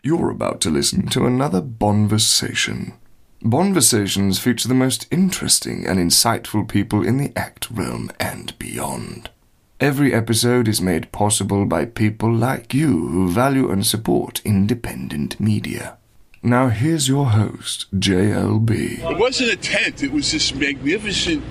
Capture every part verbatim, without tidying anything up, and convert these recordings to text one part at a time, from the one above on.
You're about to listen to another Bonversation. Bonversations feature the most interesting and insightful people in the act realm and beyond. Every episode is made possible by people like you who value and support independent media. Now here's your host, J L B. It wasn't a tent, it was this magnificent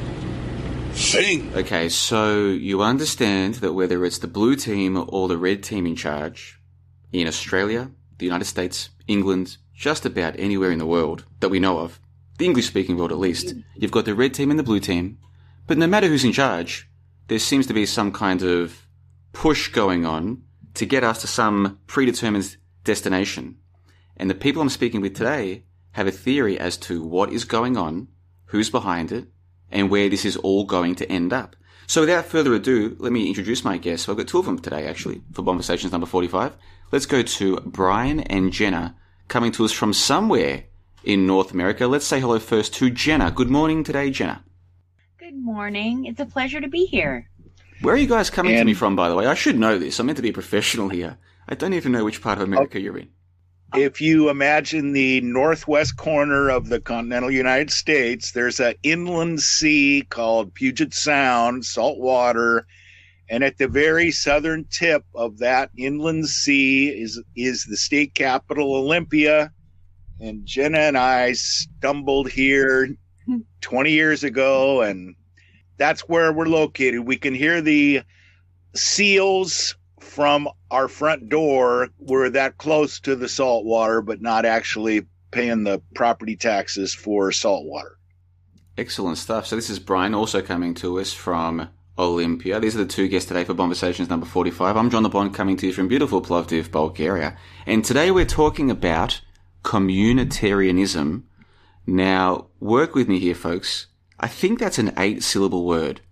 thing. Okay, so you understand that whether it's the blue team or the red team in charge, in Australia, the United States, England, just about anywhere in the world that we know of, the English-speaking world at least, you've got the red team and the blue team, but no matter who's in charge, there seems to be some kind of push going on to get us to some predetermined destination. And the people I'm speaking with today have a theory as to what is going on, who's behind it, and where this is all going to end up. So without further ado, let me introduce my guests. So I've got two of them today, actually, for Bonversations number forty-five. Let's go to Brian and Jenna, coming to us from somewhere in North America. Let's say hello first to Jenna. Good morning today, Jenna. Good morning. It's a pleasure to be here. Where are you guys coming and, to me from, by the way? I should know this. I'm meant to be a professional here. I don't even know which part of America okay. you're in. If you imagine the northwest corner of the continental United States, there's an inland sea called Puget Sound, salt water, and at the very southern tip of that inland sea is is the state capital, Olympia. And Jenna and I stumbled here twenty years ago, and that's where we're located. We can hear the seals from our front door. We're that close to the salt water, but not actually paying the property taxes for salt water. Excellent stuff. So this is Brian, also coming to us from Olympia. These are the two guests today for Bonversations number forty-five. I'm John the Bond, coming to you from beautiful Plovdiv, Bulgaria. And today we're talking about communitarianism. Now, work with me here, folks. I think that's an eight-syllable word.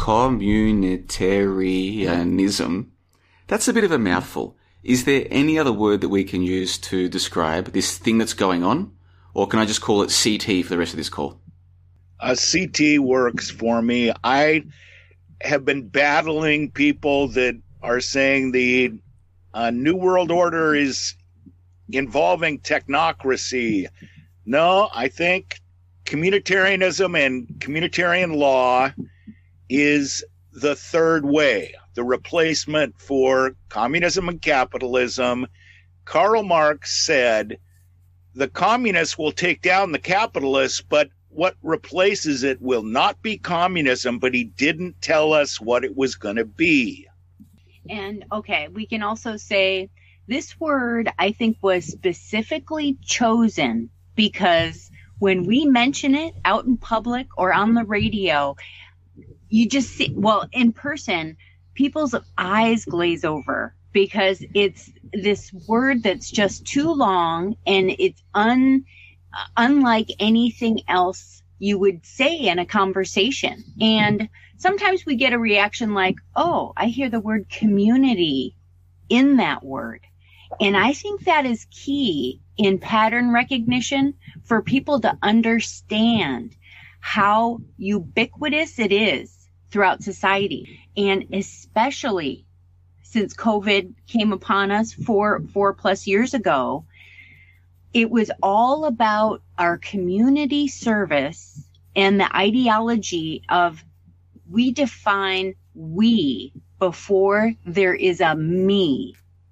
Communitarianism. That's a bit of a mouthful. Is there any other word that we can use to describe this thing that's going on? Or can I just call it C T for the rest of this call? Uh, C T works for me. I have been battling people that are saying the uh, New World Order is involving technocracy. No, I think communitarianism and communitarian law is the third way, the replacement for communism and capitalism. Karl Marx said the communists will take down the capitalists, but what replaces it will not be communism, but he didn't tell us what it was going to be. And okay, we can also say this word, I think, was specifically chosen because when we mention it out in public or on the radio, you just see, well, in person, people's eyes glaze over because it's this word that's just too long and it's un, unlike anything else you would say in a conversation. And sometimes we get a reaction like, oh, I hear the word community in that word. And I think that is key in pattern recognition for people to understand how ubiquitous it is throughout society. And especially since COVID came upon us four, four plus years ago, it was all about our community service and the ideology of we define we before there is a me.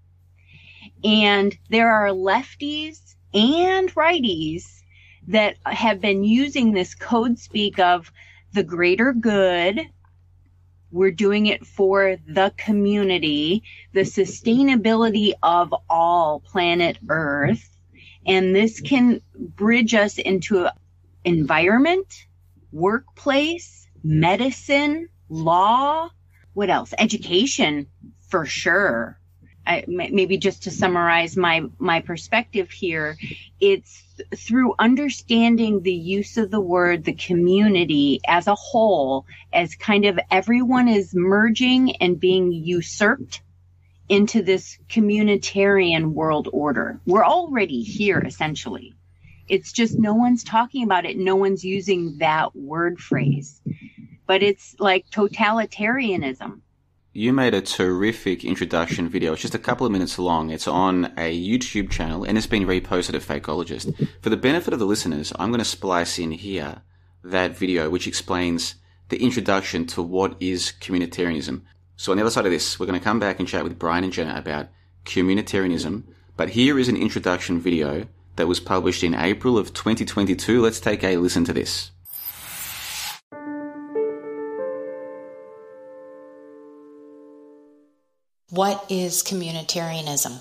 And there are lefties and righties that have been using this code speak of the greater good. We're doing it for the community, the sustainability of all planet Earth. And this can bridge us into environment, workplace, medicine, law, what else? Education, for sure. I, maybe just to summarize my, my perspective here, it's through understanding the use of the word, the community as a whole, as kind of everyone is merging and being usurped into this communitarian world order. We're already here, essentially. It's just no one's talking about it. No one's using that word phrase. But it's like totalitarianism. you made a terrific introduction video. It's just a couple of minutes long. It's on a YouTube channel and it's been reposted at Fakeologist. For the benefit of the listeners, I'm going to splice in here that video which explains the introduction to what is communitarianism. So on the other side of this, we're going to come back and chat with Brian and Jenna about communitarianism. But here is an introduction video that was published in April of twenty twenty-two. Let's take a listen to this. What is communitarianism?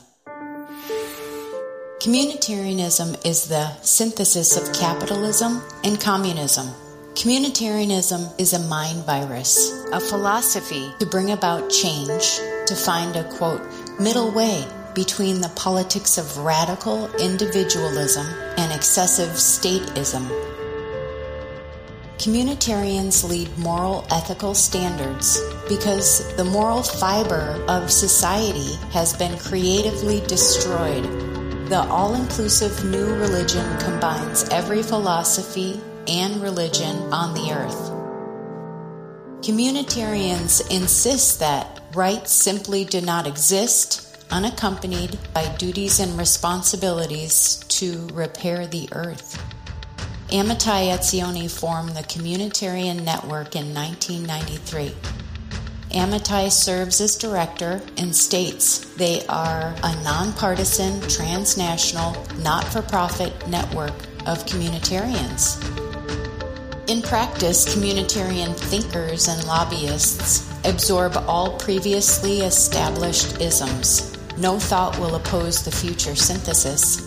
Communitarianism is the synthesis of capitalism and communism. Communitarianism is a mind virus, a philosophy to bring about change, to find a, quote, middle way between the politics of radical individualism and excessive statism. Communitarians lead moral ethical standards because the moral fiber of society has been creatively destroyed. The all-inclusive new religion combines every philosophy and religion on the earth. Communitarians insist that rights simply do not exist, unaccompanied by duties and responsibilities to repair the earth. Amitai Etzioni formed the Communitarian Network in nineteen ninety-three. Amitai serves as director and states they are a nonpartisan, transnational, not-for-profit network of communitarians. In practice, communitarian thinkers and lobbyists absorb all previously established isms. No thought will oppose the future synthesis.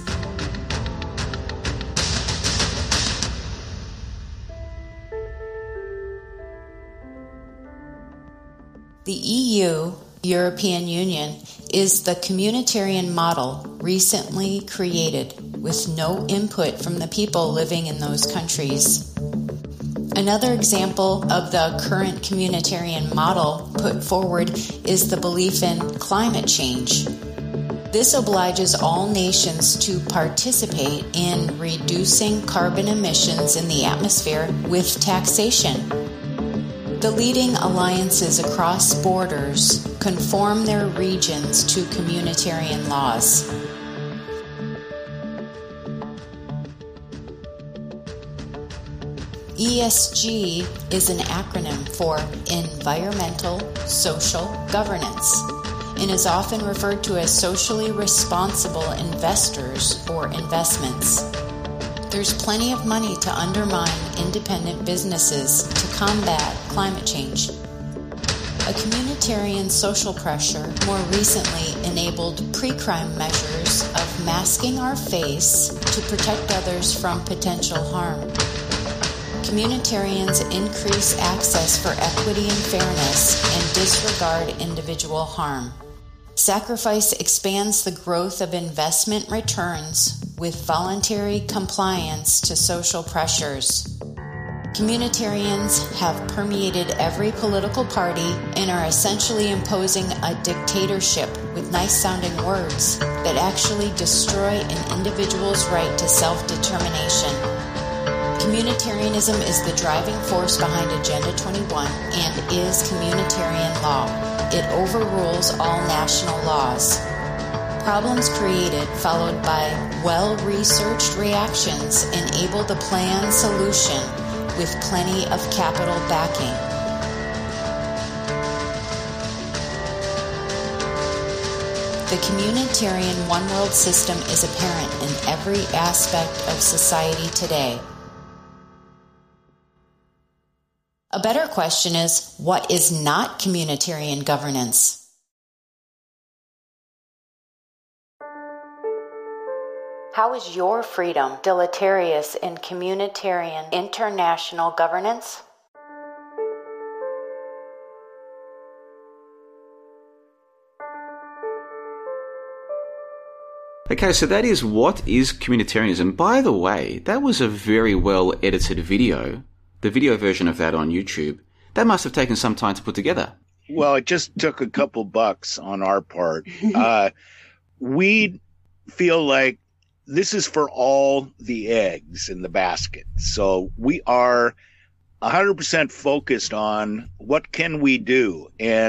The E U, European Union, is the communitarian model recently created with no input from the people living in those countries. Another example of the current communitarian model put forward is the belief in climate change. This obliges all nations to participate in reducing carbon emissions in the atmosphere with taxation. The leading alliances across borders conform their regions to communitarian laws. E S G is an acronym for Environmental Social Governance and is often referred to as socially responsible investors or investments. There's plenty of money to undermine independent businesses to combat climate change. A communitarian social pressure more recently enabled pre-crime measures of masking our face to protect others from potential harm. Communitarians increase access for equity and fairness and disregard individual harm. Sacrifice expands the growth of investment returns with voluntary compliance to social pressures. Communitarians have permeated every political party and are essentially imposing a dictatorship with nice-sounding words that actually destroy an individual's right to self-determination. Communitarianism is the driving force behind Agenda twenty-one and is communitarian law. It overrules all national laws. Problems created, followed by well-researched reactions, enable the planned solution with plenty of capital backing. The communitarian one-world system is apparent in every aspect of society today. A better question is, what is not communitarian governance? How is your freedom deleterious in communitarian international governance? Okay, so that is what is communitarianism. By the way, that was a very well edited video. The video version of that on YouTube. That must have taken some time to put together. Well, it just took a couple bucks on our part. Uh, we feel like this is for all the eggs in the basket. So we are one hundred percent focused on what can we do. And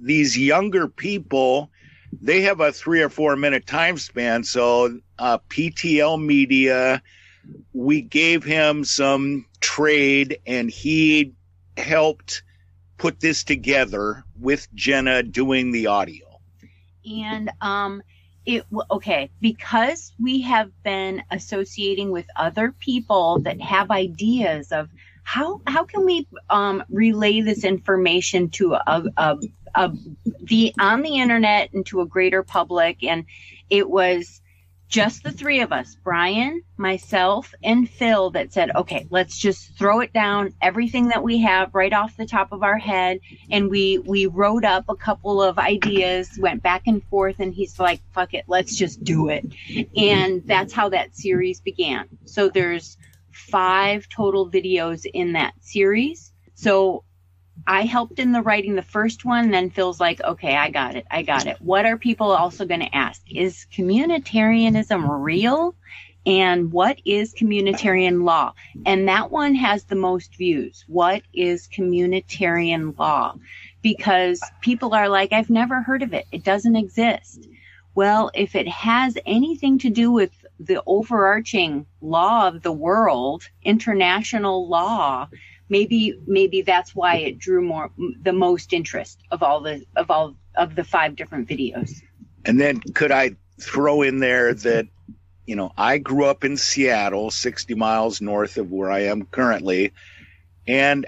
these younger people, they have a three or four minute time span. So uh, P T L Media, we gave him some trade, and he helped put this together with Jenna doing the audio. And um, it okay, because we have been associating with other people that have ideas of how how can we um, relay this information to a, a, a the on the internet and to a greater public. And it was just the three of us, Brian, myself, and Phil, that said, okay, let's just throw it down, everything that we have right off the top of our head. And we, we wrote up a couple of ideas, went back and forth, and he's like, fuck it, let's just do it. And that's how that series began. So there's five total videos in that series. So I helped in the writing the first one, then Phil's like, okay, I got it. I got it. What are people also going to ask? Is communitarianism real? And what is communitarian law? And that one has the most views. What is communitarian law? Because people are like, I've never heard of it. It doesn't exist. Well, if it has anything to do with the overarching law of the world, international law, maybe maybe that's why it drew more the most interest of all the of all of the five different videos. And then could I throw in there that, you know, I grew up in Seattle, sixty miles north of where I am currently, and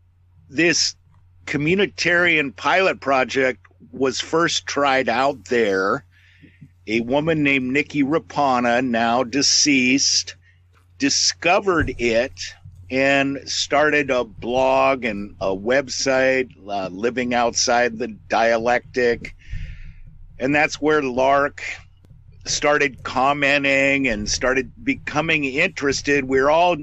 this communitarian pilot project was first tried out there. A woman named Nikki Rapana, now deceased, discovered it and started a blog and a website, uh, Living Outside the Dialectic. And that's where Lark started commenting and started becoming interested. We're all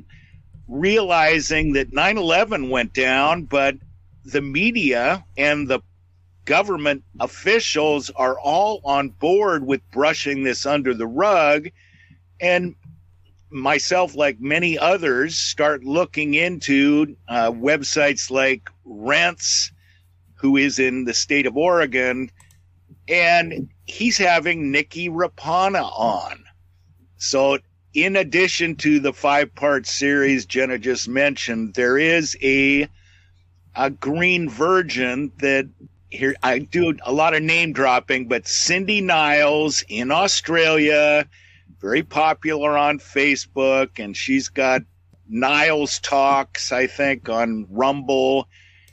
realizing that nine eleven went down, but the media and the government officials are all on board with brushing this under the rug. And myself, like many others, start looking into uh, websites like Rents, who is in the state of Oregon, and he's having Nikki Rapana on. So in addition to the five-part series Jenna just mentioned, there is a a Green Virgin that, here I do a lot of name dropping, but Cindy Niles in Australia, very popular on Facebook, and she's got Niles Talks, I think, on Rumble.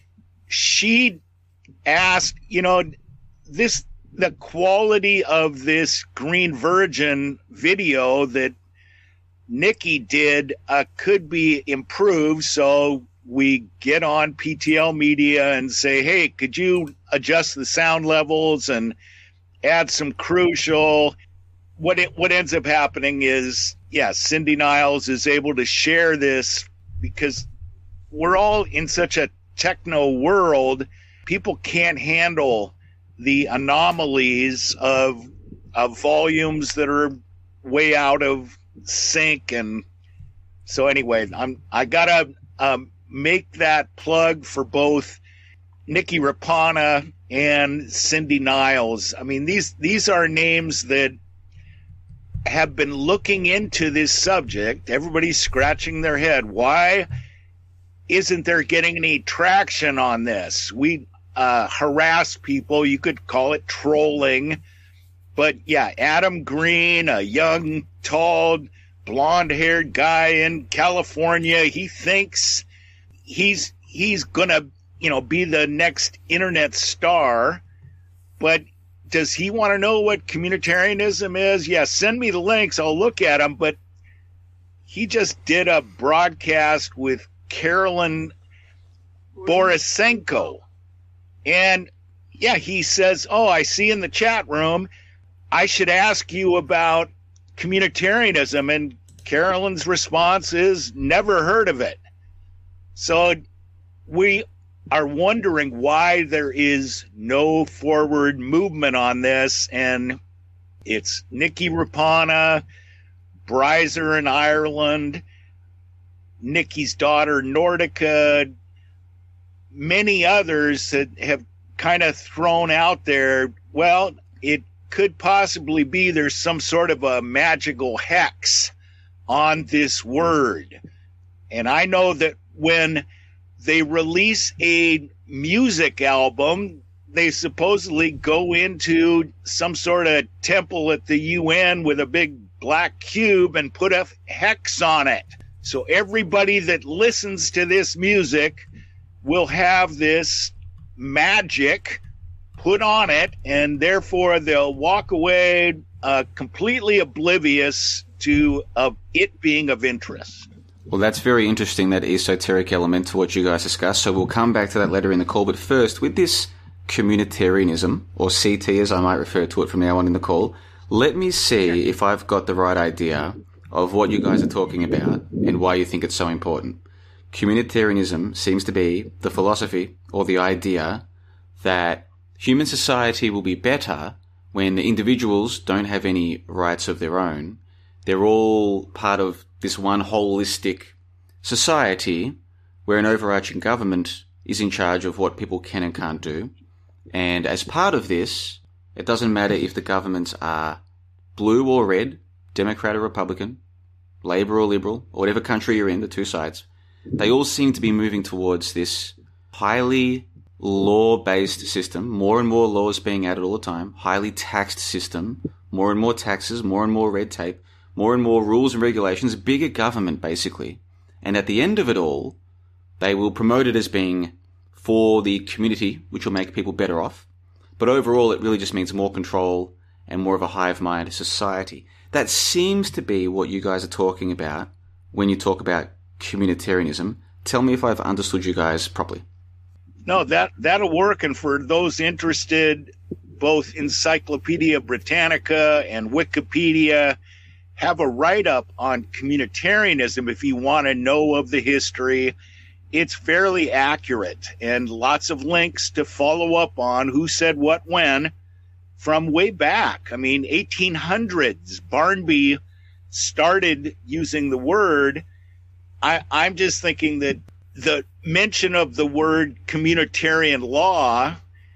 She asked, you know, this the quality of this Green Virgin video that Nikki did uh, could be improved. So we get on P T L Media and say, hey, could you adjust the sound levels and add some crucial? What it, what ends up happening is, yeah, Cindy Niles is able to share this because we're all in such a techno world. People can't handle the anomalies of, of volumes that are way out of sync. And so anyway, I'm, I gotta um, make that plug for both Nikki Rapana and Cindy Niles. I mean, these, these are names that have been looking into this subject. Everybody's scratching their head. Why isn't there getting any traction on this? We uh, harass people. You could call it trolling. But yeah, Adam Green, a young, tall, blonde-haired guy in California, he thinks he's he's going to, you know, be the next internet star. But does he want to know what communitarianism is? Yeah, send me the links. I'll look at them. But he just did a broadcast with Carolyn Borisenko. And, yeah, he says, oh, I see in the chat room, I should ask you about communitarianism. And Carolyn's response is, never heard of it. So we are wondering why there is no forward movement on this. And it's Nikki Rapana, Bryzer in Ireland, Nikki's daughter Nordica, many others that have kind of thrown out there, well, it could possibly be there's some sort of a magical hex on this word. And I know that when they release a music album, they supposedly go into some sort of temple at the U N with a big black cube and put a hex on it. So everybody that listens to this music will have this magic put on it, and therefore they'll walk away uh, completely oblivious to uh, it being of interest. Well, that's very interesting, that esoteric element to what you guys discussed. So we'll come back to that later in the call. But first, with this communitarianism, or C T as I might refer to it from now on in the call, let me see if I've got the right idea of what you guys are talking about and why you think it's so important. Communitarianism seems to be the philosophy or the idea that human society will be better when individuals don't have any rights of their own. They're all part of this one holistic society where an overarching government is in charge of what people can and can't do. And as part of this, it doesn't matter if the governments are blue or red, Democrat or Republican, Labour or Liberal, or whatever country you're in, the two sides. They all seem to be moving towards this highly law-based system, more and more laws being added all the time, highly taxed system, more and more taxes, more and more red tape, more and more rules and regulations, bigger government basically. And at the end of it all, they will promote it as being for the community, which will make people better off. But overall, it really just means more control and more of a hive mind society. That seems to be what you guys are talking about when you talk about communitarianism. Tell me if I've understood you guys properly. No, that, that'll work. And for those interested, both Encyclopedia Britannica and Wikipedia have a write-up on communitarianism if you want to know of the history. It's fairly accurate, and lots of links to follow up on who said what when from way back. I mean, eighteen hundreds, Barnaby started using the word. I, I'm just thinking that the mention of the word communitarian law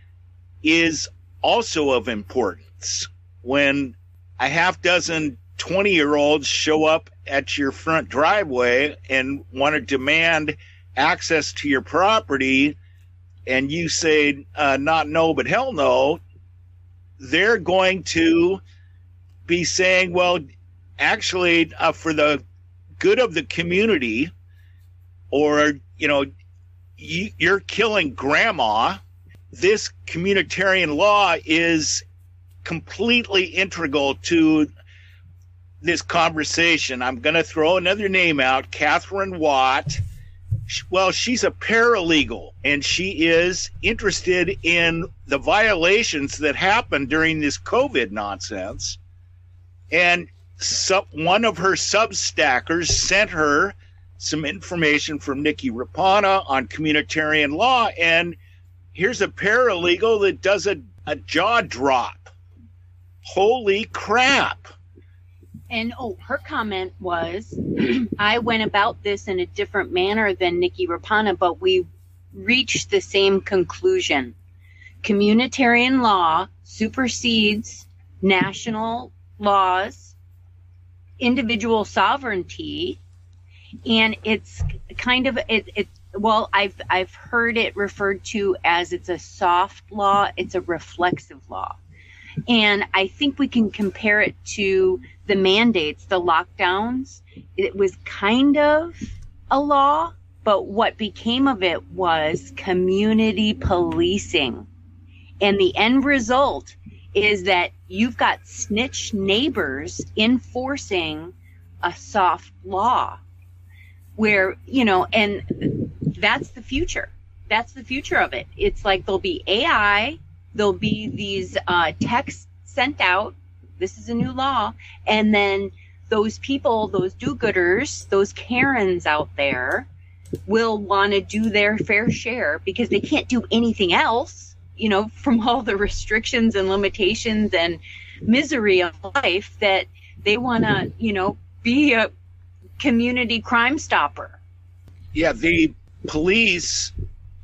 is also of importance. When a half dozen twenty-year-olds show up at your front driveway and want to demand access to your property, and you say, uh, not no, but hell no, they're going to be saying, well, actually, uh, for the good of the community, or, you know, you, you're killing grandma, this communitarian law is completely integral to this conversation. I'm going to throw another name out, Catherine Watt. Well, she's a paralegal, and she is interested in the violations that happened during this COVID nonsense. And so, one of her substackers sent her some information from Nikki Rapana on communitarian law, and here's a paralegal that does a, a jaw drop. Holy crap. And, oh, her comment was, I went about this in a different manner than Nikki Rapana, but we reached the same conclusion. Communitarian law supersedes national laws, individual sovereignty, and it's kind of, it, it, well, I've, I've heard it referred to as it's a soft law, it's a reflexive law. And I think we can compare it to the mandates, the lockdowns. It was kind of a law, but what became of it was community policing. And the end result is that you've got snitch neighbors enforcing a soft law where, you know, and that's the future. That's the future of it. It's like there'll be A I, there'll be these uh, texts sent out. This is a new law. And then those people, those do-gooders, those Karens out there will want to do their fair share because they can't do anything else, you know, from all the restrictions and limitations and misery of life, that they want to, you know, be a community crime stopper. Yeah, the police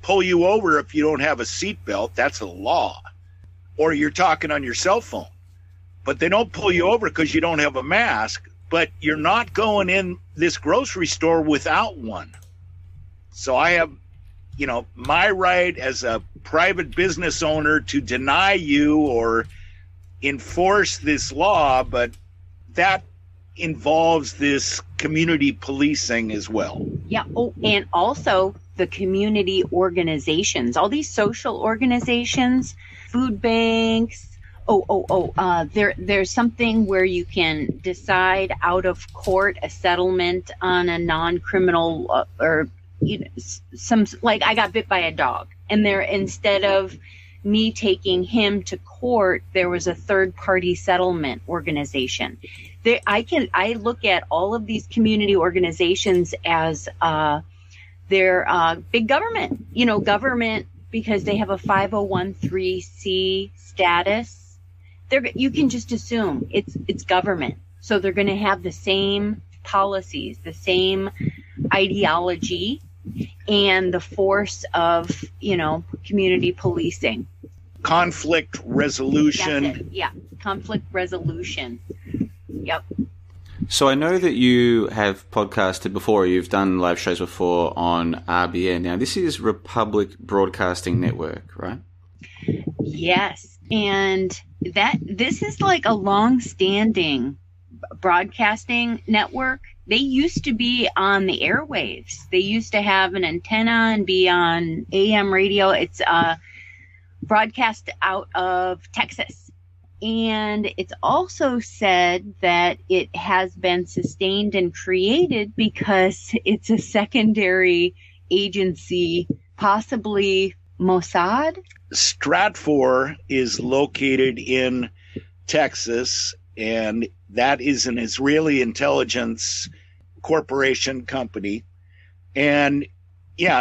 pull you over if you don't have a seatbelt. That's a law. Or you're talking on your cell phone. But they don't pull you over because you don't have a mask. But you're not going in this grocery store without one. So I have, you know, my right as a private business owner to deny you or enforce this law, but that involves this community policing as well. Yeah. Oh, and also the community organizations, all these social organizations, food banks. Oh, oh, oh, uh, there, there's something where you can decide out of court a settlement on a non-criminal uh, or you know, some, like I got bit by a dog, and there, instead of me taking him to court, there was a third party settlement organization. There, I can, I look at all of these community organizations as, uh, they're, uh, big government, you know, government, because they have a five oh one c status. They're, you can just assume it's, it's government. So they're going to have the same policies, the same ideology, and the force of, you know, community policing. Conflict resolution. That's it. Yeah, conflict resolution. Yep. So I know that you have podcasted before, you've done live shows before on R B N. Now, this is Republic Broadcasting Network, right? Yes. And that this is like a long-standing broadcasting network. They used to be on the airwaves. They used to have an antenna and be on A M radio. It's uh, broadcast out of Texas. And it's also said that it has been sustained and created because it's a secondary agency, possibly Mossad. Stratfor is located in Texas, and that is an Israeli intelligence corporation company. And yeah,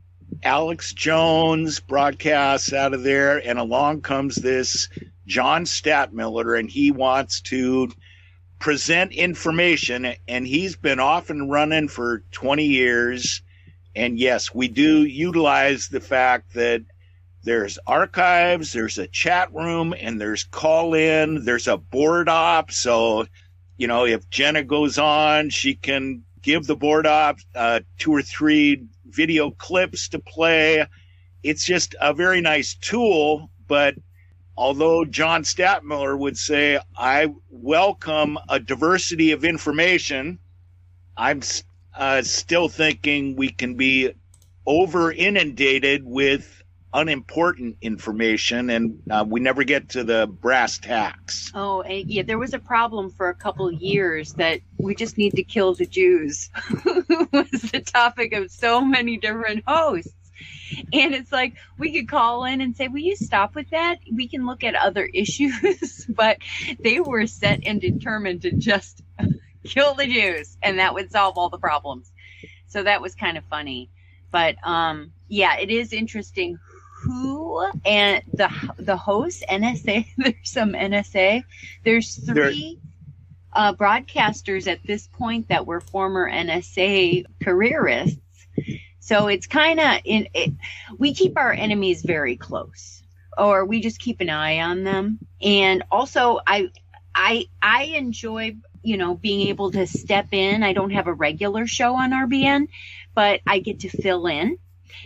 Alex Jones broadcasts out of there, and along comes this John Stadtmiller, and he wants to present information, and he's been off and running for twenty years. And yes, we do utilize the fact that there's archives, there's a chat room, and there's call in, there's a board op. So, you know, if Jenna goes on, she can give the board op uh, two or three video clips to play. It's just a very nice tool. But although John Stadtmiller would say, I welcome a diversity of information, I'm uh, still thinking we can be over inundated with unimportant information, and uh, we never get to the brass tacks. Oh, and yeah, there was a problem for a couple of years that we just need to kill the Jews was the topic of so many different hosts. And it's like, we could call in and say, will you stop with that? We can look at other issues. But they were set and determined to just kill the Jews, and that would solve all the problems. So that was kind of funny. But um, yeah, it is interesting who and the the host, N S A, there's some N S A. There's three uh, broadcasters at this point that were former N S A careerists. So it's kind of, in it, we keep our enemies very close, or we just keep an eye on them. And also, I, I, I enjoy, you know, being able to step in. I don't have a regular show on R B N, but I get to fill in.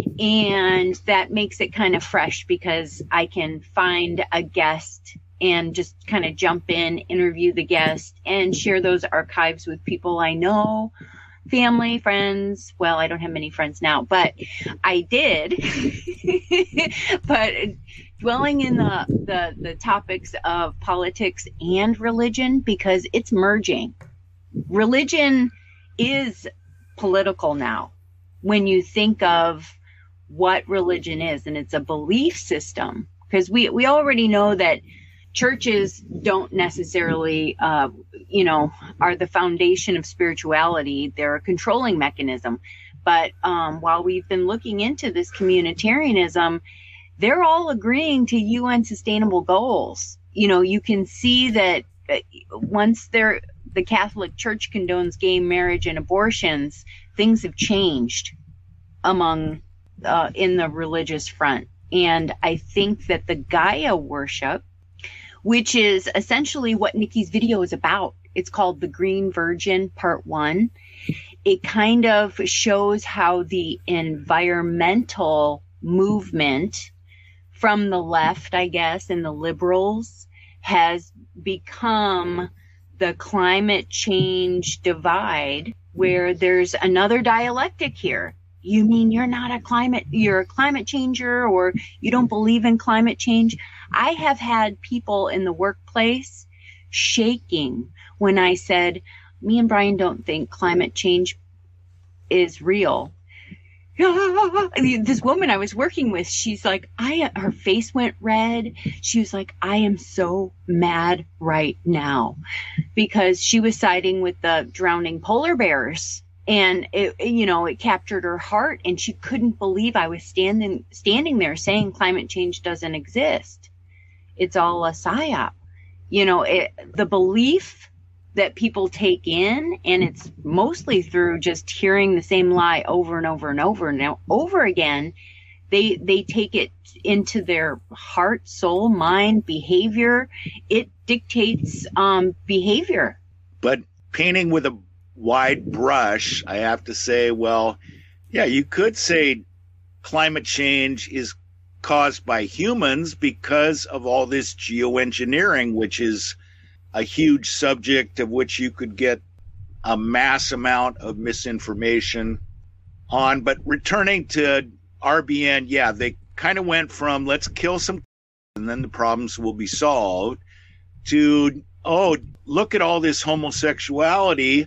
And that makes it kind of fresh because I can find a guest and just kind of jump in, interview the guest, and share those archives with people I know, family, friends. Well, I don't have many friends now, but I did. But dwelling in the, the, the topics of politics and religion, because it's merging. Religion is political now. When you think of what religion is, and it's a belief system, because we, we already know that churches don't necessarily, uh, you know, are the foundation of spirituality. They're a controlling mechanism. But um, while we've been looking into this communitarianism, they're all agreeing to U N sustainable goals. You know, you can see that once they're, the Catholic Church condones gay marriage and abortions, things have changed among uh, in the religious front. And I think that the Gaia worship, which is essentially what Nikki's video is about, it's called The Green Virgin Part One. It kind of shows how the environmental movement from the left, I guess, and the liberals has become the climate change divide, where there's another dialectic here. You mean you're not a climate, you're a climate changer, or you don't believe in climate change? I have had people in the workplace shaking when I said, me and Brian don't think climate change is real. This woman I was working with, she's like, I, her face went red. She was like, I am so mad right now, because she was siding with the drowning polar bears. And it, you know, it captured her heart, and she couldn't believe I was standing, standing there saying climate change doesn't exist. It's all a psyop. You know, it, the belief that people take in, and it's mostly through just hearing the same lie over and over and over and over again. They, they take it into their heart, soul, mind, behavior. It dictates, um, behavior. But painting with a wide brush, I have to say, well, yeah, you could say climate change is caused by humans because of all this geoengineering, which is a huge subject of which you could get a mass amount of misinformation on. But returning to R B N, yeah, they kind of went from let's kill some and then the problems will be solved to, oh, look at all this homosexuality,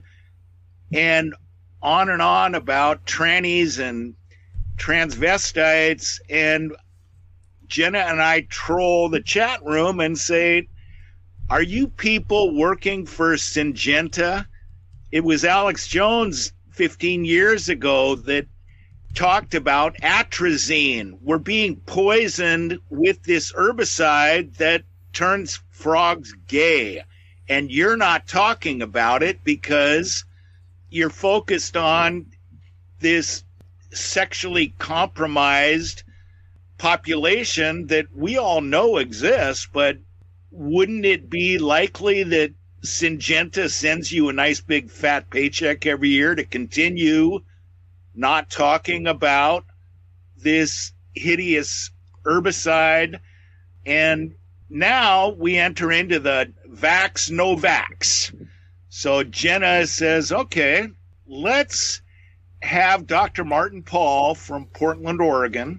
and on and on about trannies and transvestites. And Jenna and I troll the chat room and say, are you people working for Syngenta? It was Alex Jones fifteen years ago that talked about atrazine. We're being poisoned with this herbicide that turns frogs gay. And you're not talking about it because you're focused on this sexually compromised population that we all know exists. But wouldn't it be likely that Syngenta sends you a nice big fat paycheck every year to continue not talking about this hideous herbicide? And now we enter into the vax, no vax. So Jenna says, okay, let's have Doctor Martin Pall from Portland, Oregon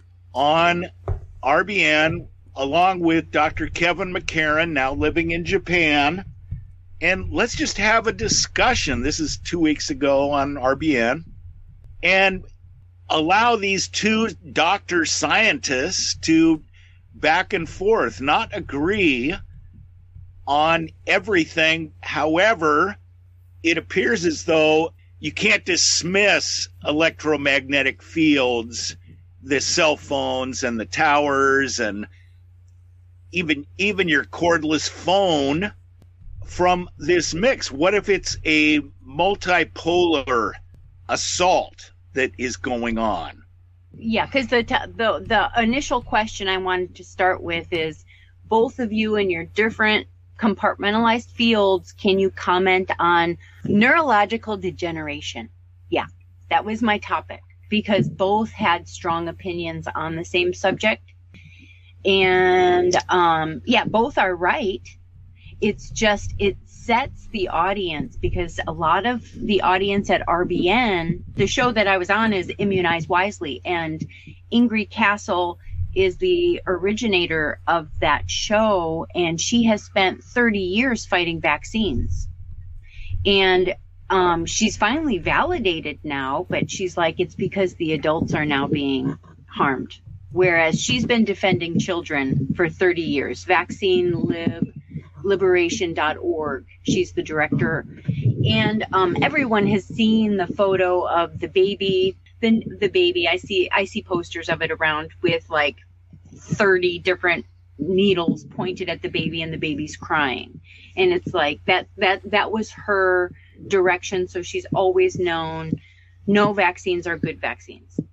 on R B N, along with Doctor Kevin McCarran, now living in Japan. And let's just have a discussion. This is two weeks ago on R B N. And allow these two doctor scientists to back and forth, not agree on everything. However, it appears as though you can't dismiss electromagnetic fields, the cell phones and the towers and even even your cordless phone from this mix. What if it's a multipolar assault that is going on? Yeah, because the, the the initial question I wanted to start with is, both of you in your different compartmentalized fields, can you comment on neurological degeneration? Yeah, that was my topic, because both had strong opinions on the same subject. And um, yeah, both are right. It's just, it sets the audience, because a lot of the audience at R B N, the show that I was on is Immunize Wisely, and Ingrid Castle is the originator of that show, and she has spent thirty years fighting vaccines. And um, she's finally validated now, but she's like, it's because the adults are now being harmed. Whereas she's been defending children for thirty years. Vaccine Lib, liberation dot org. She's the director. And um, everyone has seen the photo of the baby. The, the baby, I see I see posters of it around with like thirty different needles pointed at the baby, and the baby's crying. And it's like that that that was her direction. So she's always known no vaccines are good vaccines.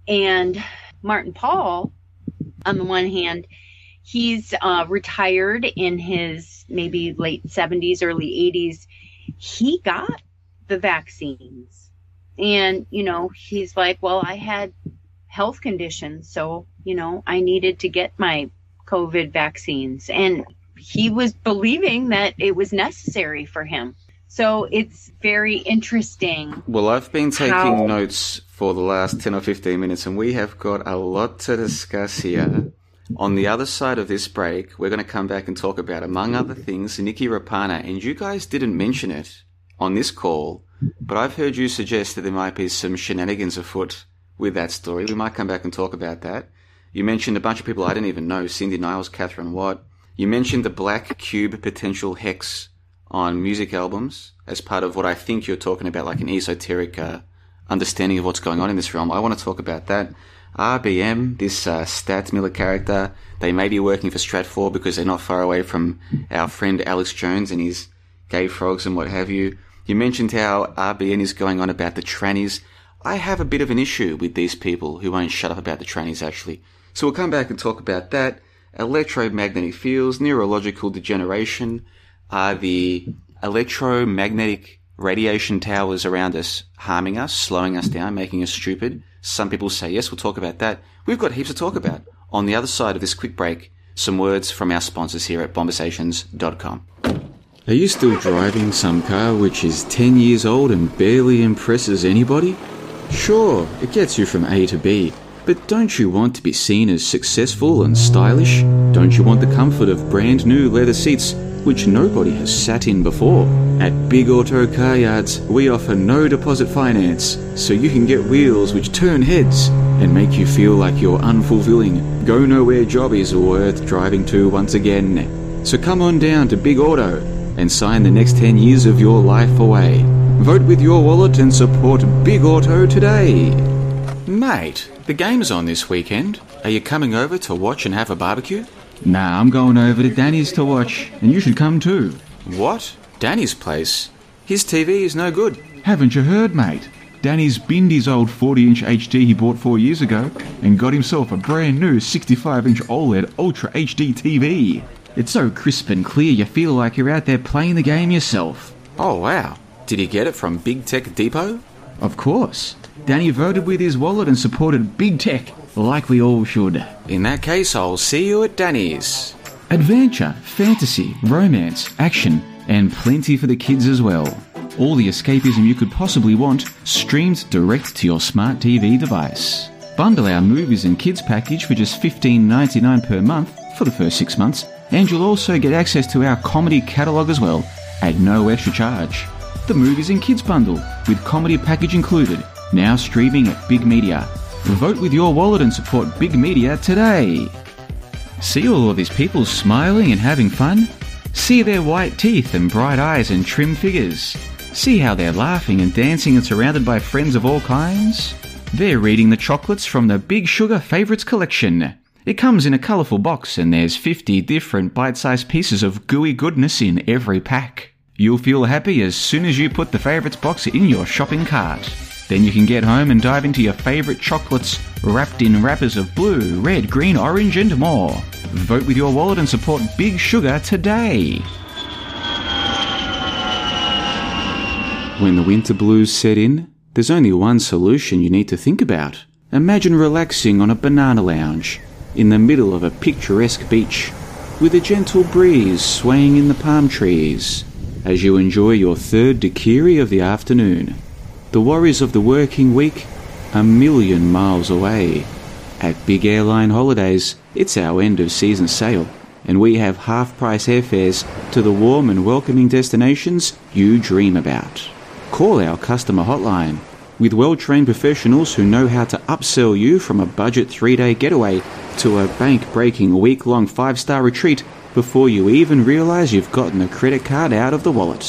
And Martin Pall, on the one hand, he's uh, retired in his maybe late seventies, early eighties. He got the vaccines. And, you know, he's like, well, I had health conditions, so, you know, I needed to get my COVID vaccines. And he was believing that it was necessary for him. So it's very interesting. Well, I've been taking how... notes for the last ten or fifteen minutes, and we have got a lot to discuss here. On the other side of this break, we're going to come back and talk about, among other things, Nikki Rapana. And you guys didn't mention it on this call, but I've heard you suggest that there might be some shenanigans afoot with that story. We might come back and talk about that. You mentioned a bunch of people I didn't even know, Cindy Niles, Catherine Watt. You mentioned the Black Cube potential hex on music albums as part of what I think you're talking about, like an esoteric uh, understanding of what's going on in this realm. I want to talk about that. R B M, this uh, Stats Miller character, they may be working for Stratfor because they're not far away from our friend Alex Jones and his gay frogs and what have you. You mentioned how R B N is going on about the trannies. I have a bit of an issue with these people who won't shut up about the trannies, actually. So we'll come back and talk about that. Electromagnetic fields, neurological degeneration. Are the electromagnetic radiation towers around us harming us, slowing us down, making us stupid? Some people say yes. We'll talk about that. We've got heaps to talk about. On the other side of this quick break, some words from our sponsors here at Bombersations dot com. Are you still driving some car which is ten years old and barely impresses anybody? Sure, it gets you from A to B, but don't you want to be seen as successful and stylish? Don't you want the comfort of brand new leather seats which nobody has sat in before? At Big Auto Car Yards, we offer no deposit finance, so you can get wheels which turn heads and make you feel like your unfulfilling, go-nowhere job is worth driving to once again. So come on down to Big Auto and sign the next ten years of your life away. Vote with your wallet and support Big Auto today. Mate, the game's on this weekend. Are you coming over to watch and have a barbecue? Nah, I'm going over to Danny's to watch, and you should come too. What? Danny's place? His T V is no good. Haven't you heard, mate? Danny's binned his old forty inch H D he bought four years ago and got himself a brand new sixty-five inch OLED Ultra H D T V. It's so crisp and clear you feel like you're out there playing the game yourself. Oh, wow. Did he get it from Big Tech Depot? Of course. Danny voted with his wallet and supported Big Tech, like we all should. In that case, I'll see you at Danny's. Adventure, fantasy, romance, action, and plenty for the kids as well. All the escapism you could possibly want, streamed direct to your smart T V device. Bundle our movies and kids package for just fifteen ninety-nine per month for the first six months, and you'll also get access to our comedy catalogue as well, at no extra charge. The Movies and Kids Bundle, with comedy package included, now streaming at Big Media. Vote with your wallet and support Big Media today. See all of these people smiling and having fun? See their white teeth and bright eyes and trim figures? See how they're laughing and dancing and surrounded by friends of all kinds? They're eating the chocolates from the Big Sugar Favourites collection. It comes in a colourful box and there's fifty different bite-sized pieces of gooey goodness in every pack. You'll feel happy as soon as you put the favourites box in your shopping cart. Then you can get home and dive into your favourite chocolates wrapped in wrappers of blue, red, green, orange and more. Vote with your wallet and support Big Sugar today. When the winter blues set in, there's only one solution you need to think about. Imagine relaxing on a banana lounge in the middle of a picturesque beach with a gentle breeze swaying in the palm trees as you enjoy your third daiquiri of the afternoon. The worries of the working week a million miles away. At Big Airline Holidays, it's our end of season sale, and we have half-price airfares to the warm and welcoming destinations you dream about. Call our customer hotline with well-trained professionals who know how to upsell you from a budget three-day getaway to a bank-breaking week-long five-star retreat before you even realise you've gotten the credit card out of the wallet.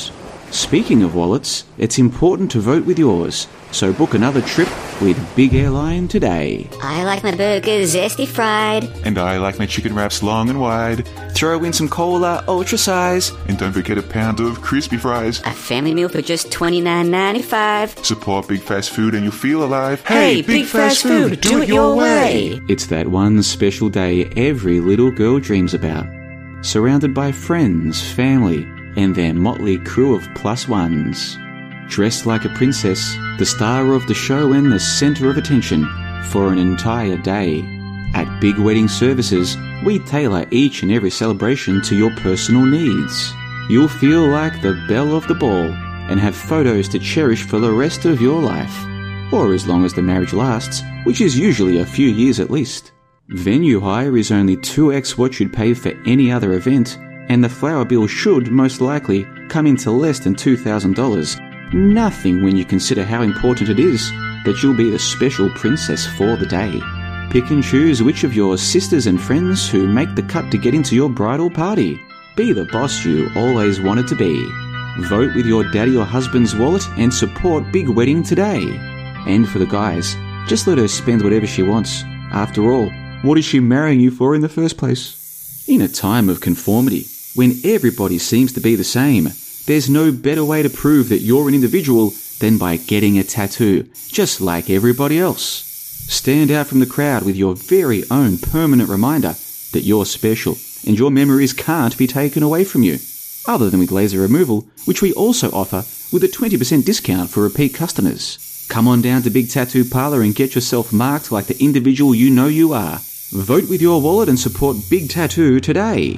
Speaking of wallets, it's important to vote with yours, so book another trip with Big Airline today. I like my burgers zesty fried. And I like my chicken wraps long and wide. Throw in some cola, ultra size. And don't forget a pound of crispy fries. A family meal for just twenty-nine ninety-five. Support big fast food and you'll feel alive. Hey, big, big fast food, food, do it your way. It's that one special day every little girl dreams about. Surrounded by friends, family, and their motley crew of plus ones. Dressed like a princess, the star of the show and the centre of attention for an entire day. At Big Wedding Services, we tailor each and every celebration to your personal needs. You'll feel like the belle of the ball and have photos to cherish for the rest of your life, or as long as the marriage lasts, which is usually a few years at least. Venue hire is only two x what you'd pay for any other event, and the flower bill should, most likely, come into less than two thousand dollars. Nothing when you consider how important it is that you'll be the special princess for the day. Pick and choose which of your sisters and friends who make the cut to get into your bridal party. Be the boss you always wanted to be. Vote with your daddy or husband's wallet and support Big Wedding today. And for the guys, just let her spend whatever she wants. After all, what is she marrying you for in the first place? In a time of conformity, when everybody seems to be the same, there's no better way to prove that you're an individual than by getting a tattoo, just like everybody else. Stand out from the crowd with your very own permanent reminder that you're special and your memories can't be taken away from you, other than with laser removal, which we also offer with a twenty percent discount for repeat customers. Come on down to Big Tattoo Parlour and get yourself marked like the individual you know you are. Vote with your wallet and support Big Tattoo today.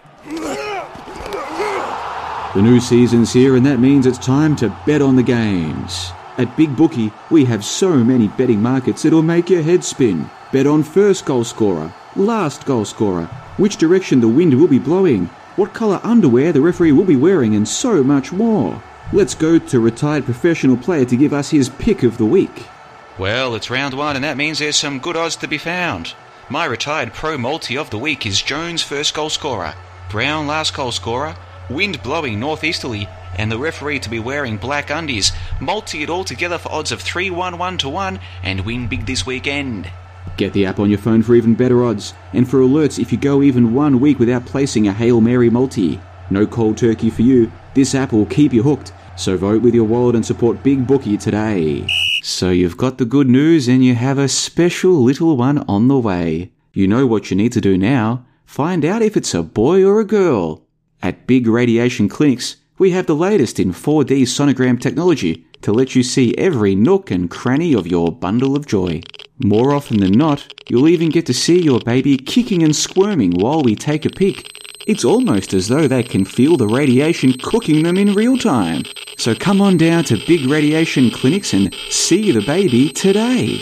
The new season's here, and that means it's time to bet on the games. At Big Bookie, we have so many betting markets it'll make your head spin. Bet on first goal scorer, last goal scorer, which direction the wind will be blowing, what colour underwear the referee will be wearing, and so much more. Let's go to retired professional player to give us his pick of the week. Well, it's round one, and that means there's some good odds to be found. My retired pro multi of the week is Jones first goal scorer, Brown last goal scorer, wind blowing northeasterly, and the referee to be wearing black undies. Multi it all together for odds of three one one to one and win big this weekend. Get the app on your phone for even better odds, and for alerts if you go even one week without placing a Hail Mary multi. No cold turkey for you, this app will keep you hooked, so vote with your wallet and support Big Bookie today. So you've got the good news and you have a special little one on the way. You know what you need to do now. Find out if it's a boy or a girl. At Big Radiation Clinics, we have the latest in four D sonogram technology to let you see every nook and cranny of your bundle of joy. More often than not, you'll even get to see your baby kicking and squirming while we take a peek. It's almost as though they can feel the radiation cooking them in real time. So come on down to Big Radiation Clinics and see the baby today.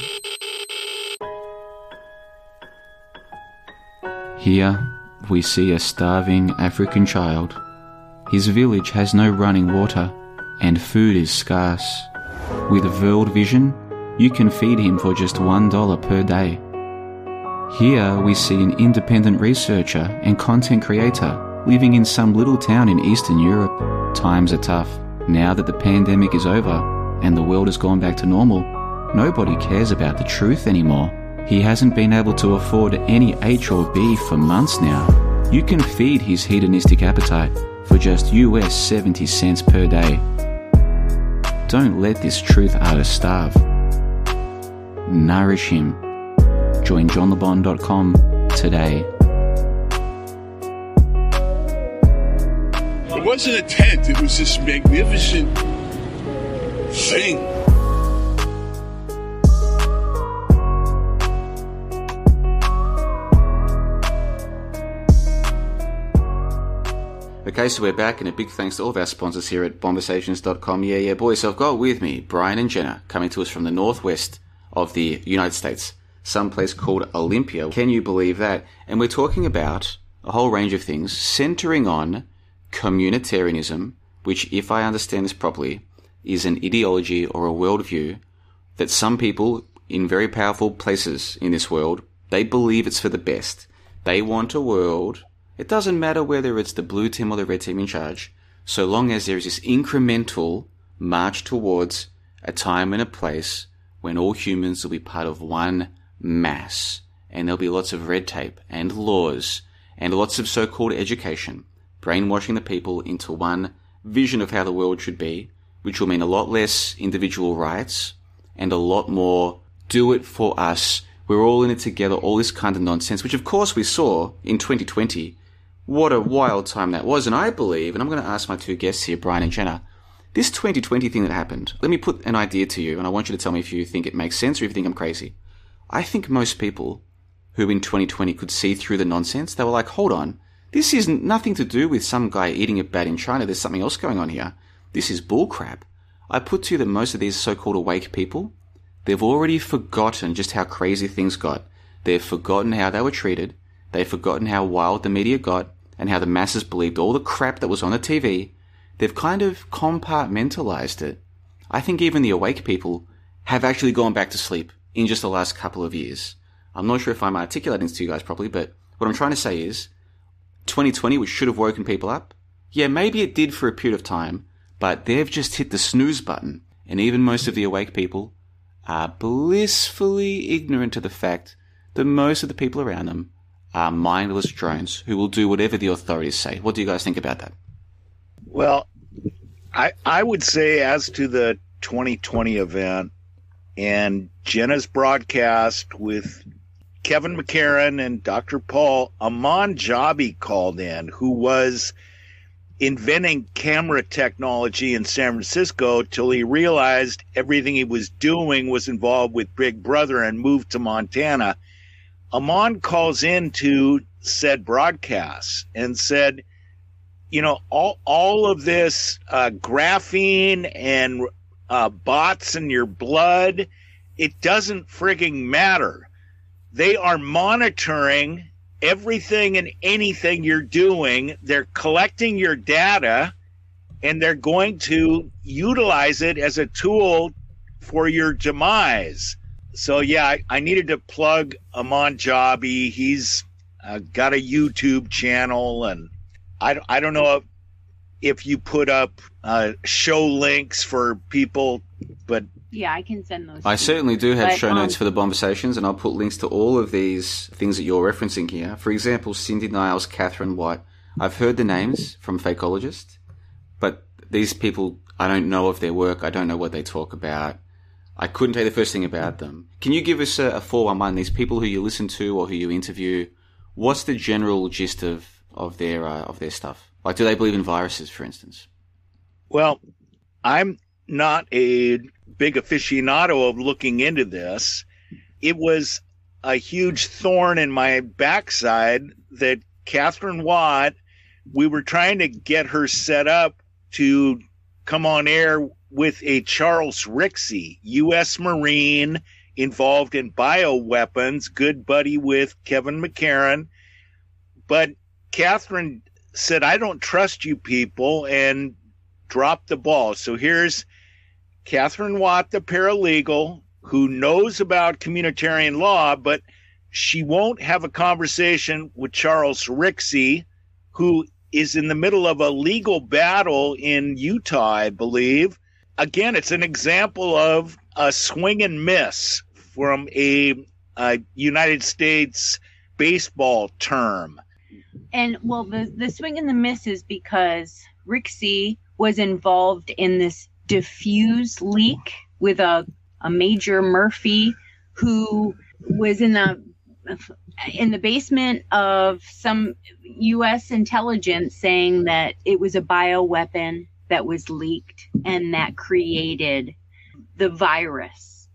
Here, we see a starving African child. His village has no running water, and food is scarce. With World Vision, you can feed him for just one dollar per day. Here we see an independent researcher and content creator living in some little town in Eastern Europe. Times are tough. Now that the pandemic is over and the world has gone back to normal, nobody cares about the truth anymore. He hasn't been able to afford any H or B for months now. You can feed his hedonistic appetite for just U S seventy cents per day. Don't let this truth artist starve. Nourish him. Join john le bon dot com today. It wasn't a tent, it was this magnificent thing. Okay, so we're back, and a big thanks to all of our sponsors here at bombersations dot com. Yeah, yeah, boys. So I've got with me Brian and Jenna, coming to us from the northwest of the United States, someplace called Olympia. Can you believe that? And we're talking about a whole range of things, centering on communitarianism, which, if I understand this properly, is an ideology or a worldview that some people in very powerful places in this world, they believe it's for the best. They want a world. It doesn't matter whether it's the blue team or the red team in charge. so long as there is this incremental march towards a time and a place when all humans will be part of one mass, and there'll be lots of red tape and laws and lots of so-called education, brainwashing the people into one vision of how the world should be, which will mean a lot less individual rights and a lot more do it for us, we're all in it together, all this kind of nonsense, which of course we saw in twenty twenty. What a wild time that was. And I believe, and I'm going to ask my two guests here, Brian and Jenna, this twenty twenty thing that happened, let me put an idea to you, and I want you to tell me if you think it makes sense or if you think I'm crazy. I think most people who in twenty twenty could see through the nonsense, they were like, hold on, this is nothing to do with some guy eating a bat in China. There's something else going on here. This is bullcrap. I put to you that most of these so-called awake people, they've already forgotten just how crazy things got. They've forgotten how they were treated. They've forgotten how wild the media got and how the masses believed all the crap that was on the T V. They've kind of compartmentalized it. I think even the awake people have actually gone back to sleep in just the last couple of years. I'm not sure if I'm articulating this to you guys properly, but what I'm trying to say is twenty twenty, which should have woken people up, yeah, maybe it did for a period of time, but they've just hit the snooze button, and even most of the awake people are blissfully ignorant to the fact that most of the people around them are mindless drones who will do whatever the authorities say. What do you guys think about that? Well, I I would say as to the twenty twenty event and Jenna's broadcast with Kevin McCarran and Doctor Paul, Aman Jabi called in, who was inventing camera technology in San Francisco till he realized everything he was doing was involved with Big Brother and moved to Montana. Aman calls into said broadcast and said, you know, all all of this uh, graphene and uh, bots in your blood, it doesn't frigging matter. They are monitoring everything and anything you're doing. They're collecting your data, and they're going to utilize it as a tool for your demise. So, yeah, I, I needed to plug Aman Jabi. He's uh, got a YouTube channel, and I, I don't know if, if you put up uh, show links for people, but... Yeah, I can send those. I certainly do have but, show um, notes for the Bonversations, and I'll put links to all of these things that you're referencing here. For example, Cindy Niles, Catherine White. I've heard the names from Fakeologists, but these people, I don't know of their work. I don't know what they talk about. I couldn't tell you the first thing about them. Can you give us a, a four one one, these people who you listen to or who you interview, what's the general gist of, of their uh, of their stuff? Like, do they believe in viruses, for instance? Well, I'm not a big aficionado of looking into this. It was a huge thorn in my backside that Catherine Watt, we were trying to get her set up to come on air with a Charles Rixey, U S Marine, involved in bioweapons, good buddy with Kevin McCarran. But Catherine said, I don't trust you people, and dropped the ball. So here's Catherine Watt, the paralegal, who knows about communitarian law, but she won't have a conversation with Charles Rixey, who is in the middle of a legal battle in Utah, I believe. Again, it's an example of a swing and miss from a, a United States baseball term. And, well, the, the swing and the miss is because Rixey was involved in this diffuse leak with a, a Major Murphy who was in the in the basement of some U S intelligence saying that it was a bioweapon that was leaked and that created the virus.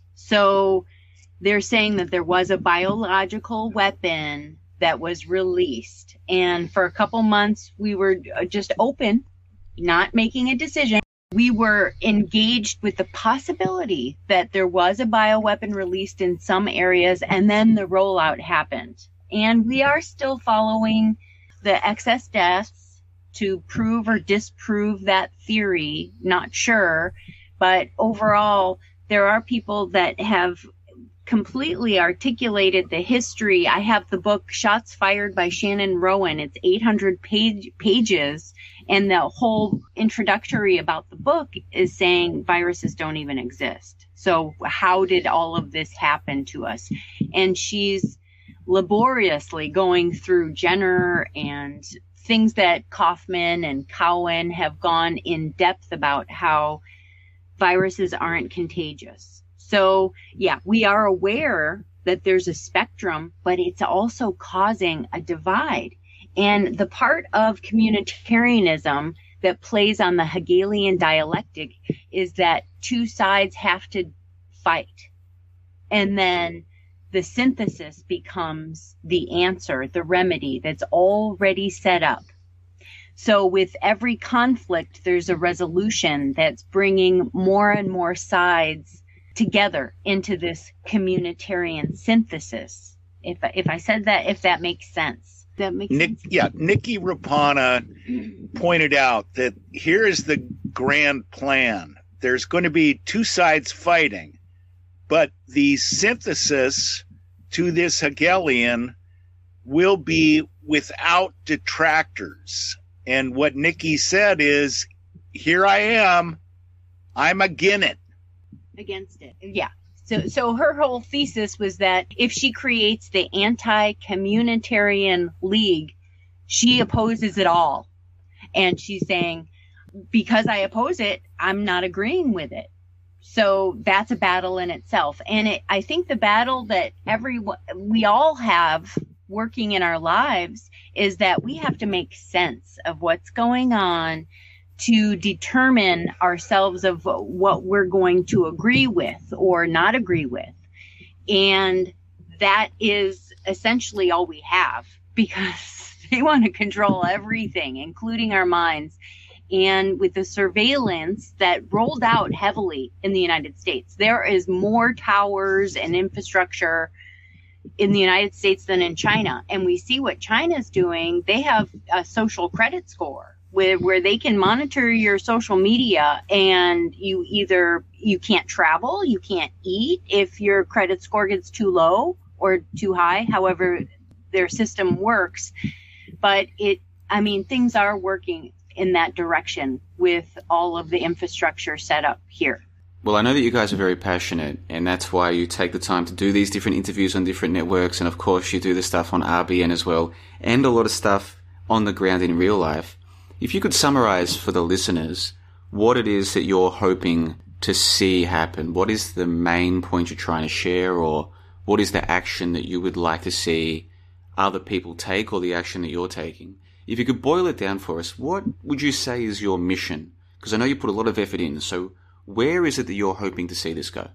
So they're saying that there was a biological weapon that was released. And for a couple months, we were just open, not making a decision. We were engaged with the possibility that there was a bioweapon released in some areas, and then the rollout happened. And we are still following the excess deaths to prove or disprove that theory, not sure. But overall, there are people that have completely articulated the history. I have the book Shots Fired by Shannon Rowan. It's eight hundred page, pages, And the whole introductory about the book is saying viruses don't even exist. So how did all of this happen to us? And she's laboriously going through Jenner and things that Kaufman and Cowan have gone in depth about how viruses aren't contagious. So yeah, we are aware that there's a spectrum, but it's also causing a divide. And the part of communitarianism that plays on the Hegelian dialectic is that two sides have to fight. And then the synthesis becomes the answer, the remedy that's already set up. So with every conflict, there's a resolution that's bringing more and more sides together into this communitarian synthesis. If if I said that, if that makes sense. That makes Nick, sense. Yeah, Nikki Rapana pointed out that here's the grand plan. There's going to be two sides fighting, but the synthesis to this Hegelian will be without detractors. And what Nikki said is, here I am, I'm again it. Against it. Yeah. So, so her whole thesis was that if she creates the anti-communitarian league, she opposes it all. And she's saying, because I oppose it, I'm not agreeing with it. So that's a battle in itself. And it, I think the battle that everyone, we all have working in our lives is that we have to make sense of what's going on to determine ourselves of what we're going to agree with or not agree with. And that is essentially all we have, because they want to control everything, including our minds. And with the surveillance that rolled out heavily in the United States, there is more towers and infrastructure in the United States than in China. And we see what China's doing. They have a social credit score where, where they can monitor your social media, and you either, you can't travel, you can't eat if your credit score gets too low or too high, however their system works. But it, I mean, things are working in that direction with all of the infrastructure set up here. Well, I know that you guys are very passionate, and that's why you take the time to do these different interviews on different networks, and of course you do the stuff on R B N as well, and a lot of stuff on the ground in real life. If you could summarize for the listeners what it is that you're hoping to see happen, what is the main point you're trying to share, or what is the action that you would like to see other people take, or the action that you're taking? If you could boil it down for us, what would you say is your mission? Because I know you put a lot of effort in, so where is it that you're hoping to see this go?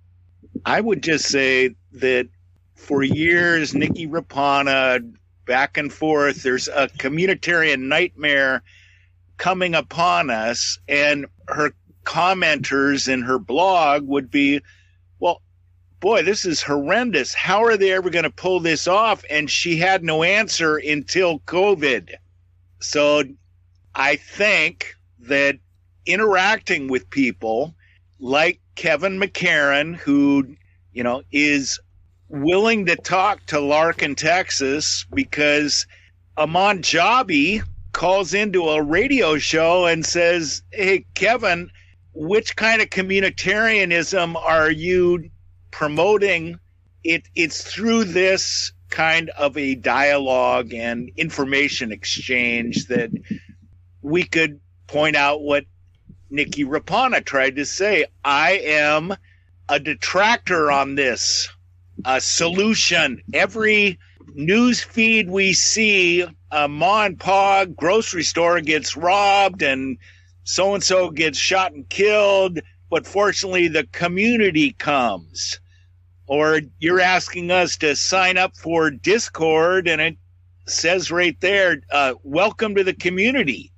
I would just say that for years, Nikki Rapana, back and forth, there's a communitarian nightmare coming upon us, and her commenters in her blog would be, well, boy, this is horrendous. How are they ever going to pull this off? And she had no answer until COVID. So I think that interacting with people like Kevin McCarran, who, you know, is willing to talk to Larkin, Texas, because Aman Jabi calls into a radio show and says, hey, Kevin, which kind of communitarianism are you promoting? It it's through this kind of a dialogue and information exchange that we could point out what Nikki Rapana tried to say. I am a detractor on this a solution. Every news feed we see, a ma and pa grocery store gets robbed and so and so gets shot and killed, but fortunately the community comes. Or you're asking us to sign up for Discord, and it says right there, uh, welcome to the community.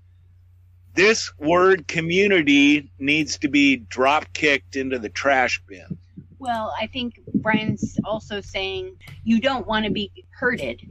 This word community needs to be drop kicked into the trash bin. Well, I think Brian's also saying you don't want to be herded.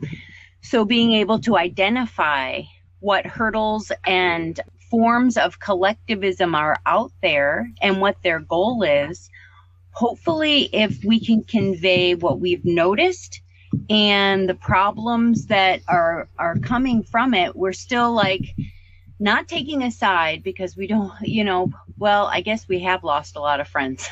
So being able to identify what hurdles and forms of collectivism are out there and what their goal is, hopefully if we can convey what we've noticed and the problems that are are coming from it, we're still like not taking a side because we don't, you know, well, I guess we have lost a lot of friends,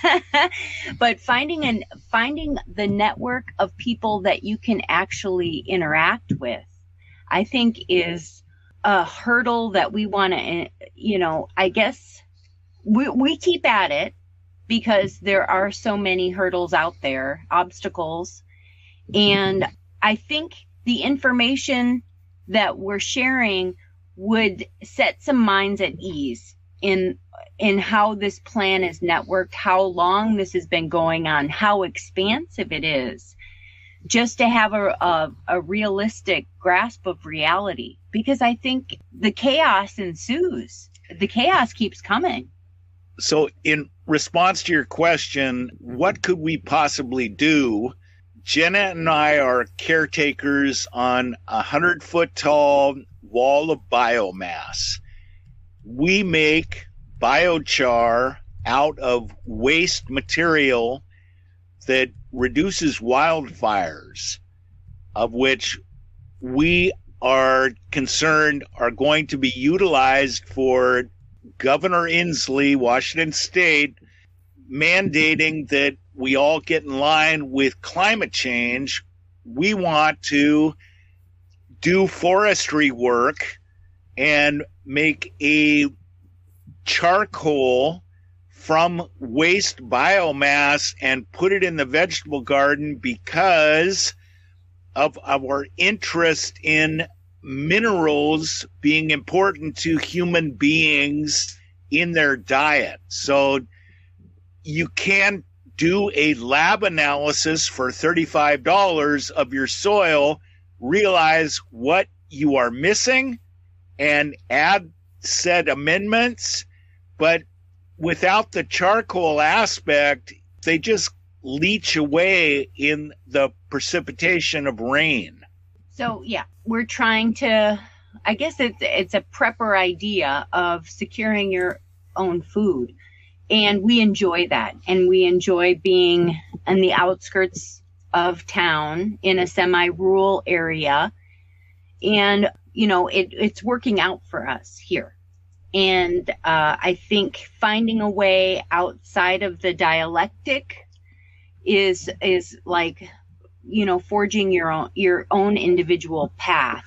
but finding an, finding the network of people that you can actually interact with, I think is a hurdle that we want to, you know, I guess we, we keep at it because there are so many hurdles out there, obstacles. And I think the information that we're sharing would set some minds at ease in in how this plan is networked, how long this has been going on, how expansive it is, just to have a, a, a realistic grasp of reality. Because I think the chaos ensues. The chaos keeps coming. So in response to your question, what could we possibly do? Jenna and I are caretakers on a hundred foot tall wall of biomass. We make biochar out of waste material that reduces wildfires, of which we are concerned are going to be utilized for Governor Inslee, Washington State, mandating that we all get in line with climate change. We want to do forestry work and make a charcoal from waste biomass and put it in the vegetable garden because of our interest in minerals being important to human beings in their diet. So you can do a lab analysis for thirty-five dollars of your soil, realize what you are missing, and add said amendments. But without the charcoal aspect, they just leach away in the precipitation of rain. So, yeah, we're trying to, I guess it's, it's a prepper idea of securing your own food. And we enjoy that. And we enjoy being on the outskirts of town in a semi-rural area. And, you know, it, it's working out for us here. And uh, I think finding a way outside of the dialectic is is like, you know, forging your own your own individual path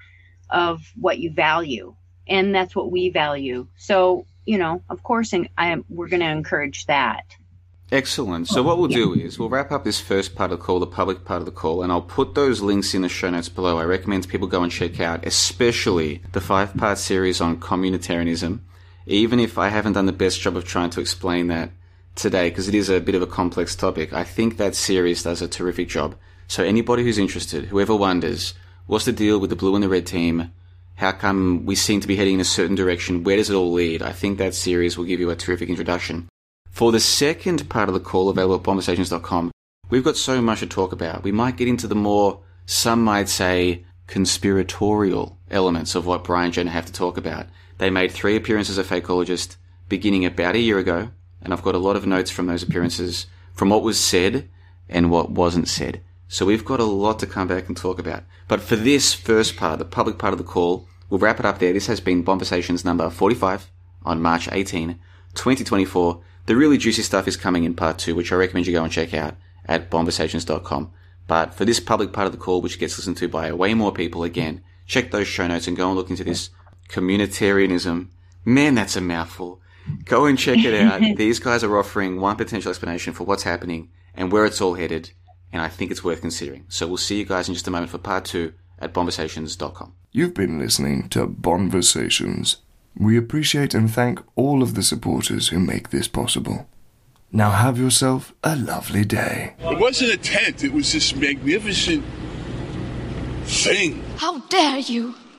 of what you value. And that's what we value. So, you know, of course, I, we're going to encourage that. Excellent. So what we'll yeah. do is we'll wrap up this first part of the call, the public part of the call, and I'll put those links in the show notes below. I recommend people go and check out, especially the five-part series on communitarianism, even if I haven't done the best job of trying to explain that today, because it is a bit of a complex topic. I think that series does a terrific job. So anybody who's interested, whoever wonders, what's the deal with the blue and the red team? How come we seem to be heading in a certain direction? Where does it all lead? I think that series will give you a terrific introduction. For the second part of the call, available at bombasations dot com, we've got so much to talk about. We might get into the more, some might say, conspiratorial elements of what Brian and Jenna have to talk about. They made three appearances as Fakeologist beginning about a year ago, and I've got a lot of notes from those appearances, from what was said and what wasn't said. So we've got a lot to come back and talk about. But for this first part, the public part of the call, we'll wrap it up there. This has been Bombasations number forty-five on March eighteenth, twenty twenty-four. The really juicy stuff is coming in part two, which I recommend you go and check out at bombasations dot com. But for this public part of the call, which gets listened to by way more people, again, check those show notes and go and look into this communitarianism. Man, that's a mouthful. Go and check it out. These guys are offering one potential explanation for what's happening and where it's all headed, and I think it's worth considering. So we'll see you guys in just a moment for part two at bombasations dot com. You've been listening to Bonversations. We appreciate and thank all of the supporters who make this possible. Now have yourself a lovely day. It wasn't a tent, it was this magnificent thing. How dare you!